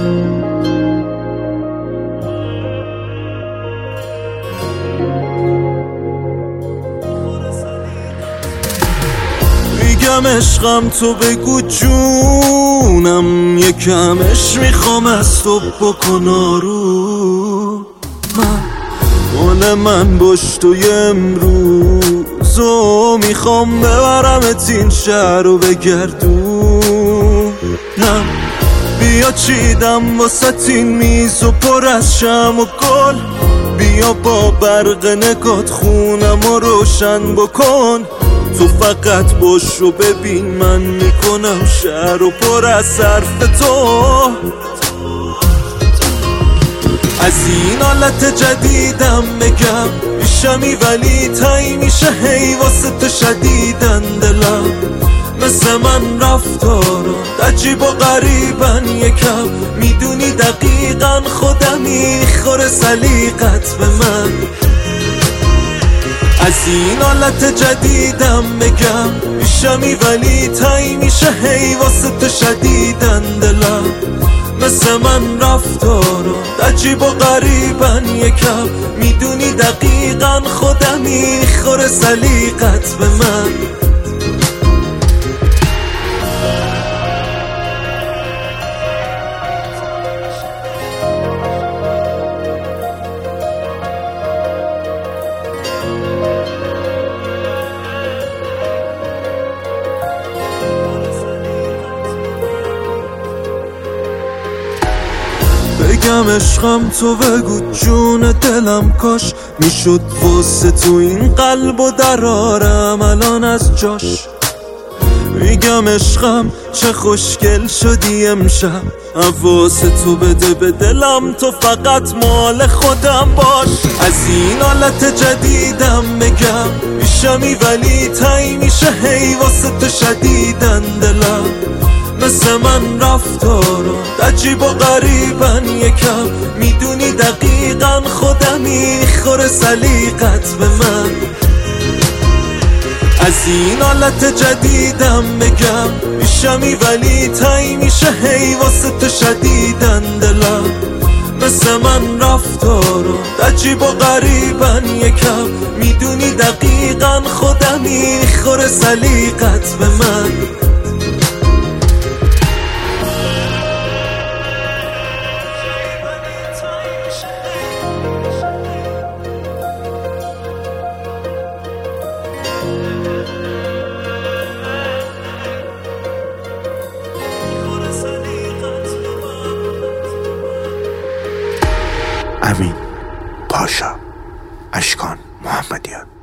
میگم عشقم تو بگو جونم، یکمش میخوام از تو بکن آروم. مال من باش تو امروزو میخوام ببرمت این شهر رو بگردونم. بیا چیدم واسه این میز و پر از شم و گل، بیا با برق نگات خونم و روشن بکن. تو فقط باش و ببین من میکنم شهر و پر از حرف تو. از این حالت جدیدم بگم میشمی ولی تایی میشه هی واسه تو شدیدن دلم. مثل من رفتارات عجیب و غریبن یکم، میدونی دقیقا خودم میخوره سلیقت به من. از این حالت جدیدم بگم میشمی ولی تایی میشه هی واسه تو شدیدن دلم. مثل من رفتارات عجیب و غریبن یکم، میدونی دقیقا خودم میخوره سلیقت به من. بگم عشقم تو بگو جون دلم، کاش میشد واسه تو این قلب و درارم الان از جاش. میگم عشقم چه خوشگل شدی امشب، حواس تو بده به دلم، تو فقط مال خودم باش. از این حالت جدیدم بگم میشمی ولی تایی میشه هی واسه تو شدیدن دلم. مثل من رفتارات عجیب و غریبن یکم، میدونی دقیقا خودم میخوره سلیقت به من. از این حالت جدیدم بگم میشمی ولی تایی میشه هی واسه تو شدیدن دلم. مثل من رفتارات عجیب و غریبن یکم، میدونی دقیقا خودم میخوره سلیقت به من. امین پاشا، اشکان محمدیان.